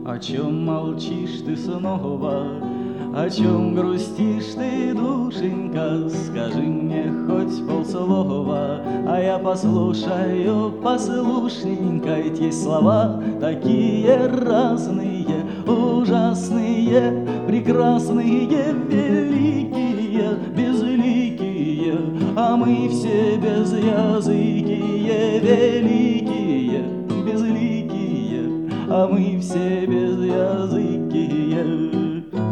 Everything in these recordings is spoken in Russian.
О чем молчишь ты снова? О чем грустишь ты, душенька? Скажи мне хоть полслова, а я послушаю послушненько. Ведь есть слова такие разные, ужасные, прекрасные, великие, безликие, а мы все безязыкие, великие, безликие, а мы все безязыкие.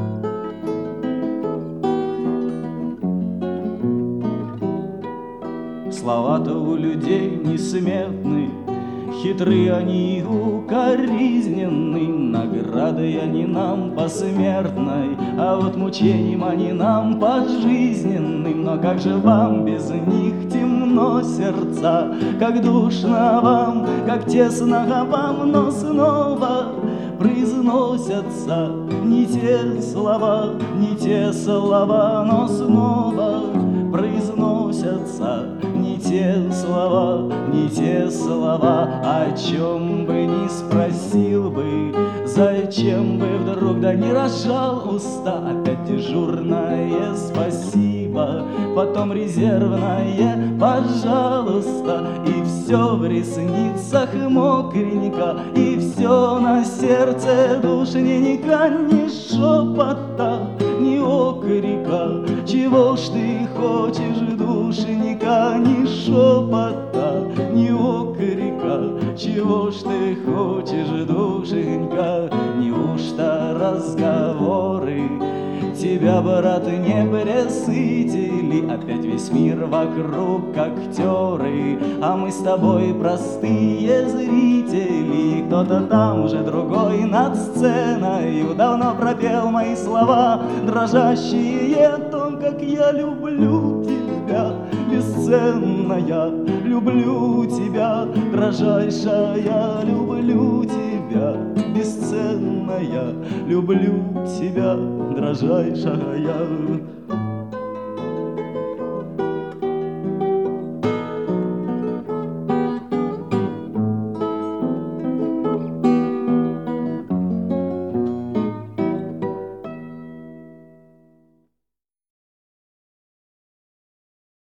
Слова-то у людей несметны, хитры они и укоризненны, наградой они нам посмертной, а вот мучением они нам пожизненным. Но как же вам без них темно сердца, как душно вам, как тесно вам, но снова произносятся не те слова, не те слова, но снова произносятся не те слова, не те слова. О чем бы ни спросил бы, зачем бы вдруг да не разжал уста, опять дежурное спасибо, потом резервное пожалуйста, и все в ресницах мокренько, и все на сердце душненько, ни шепота, ни окрика. Чего ж ты хочешь, душенька, ни шепота, ни окрика? Чего ж ты хочешь, душенька? Неужто разговоры тебя, брат, не пресытили? Опять весь мир вокруг актеры, а мы с тобой простые зрители. Кто-то там уже другой над сценой давно пропел мои слова дрожащие о том, как я люблю тебя, бесценная, люблю тебя, дрожайшая, люблю тебя, бесценная, люблю тебя, дрожайшая.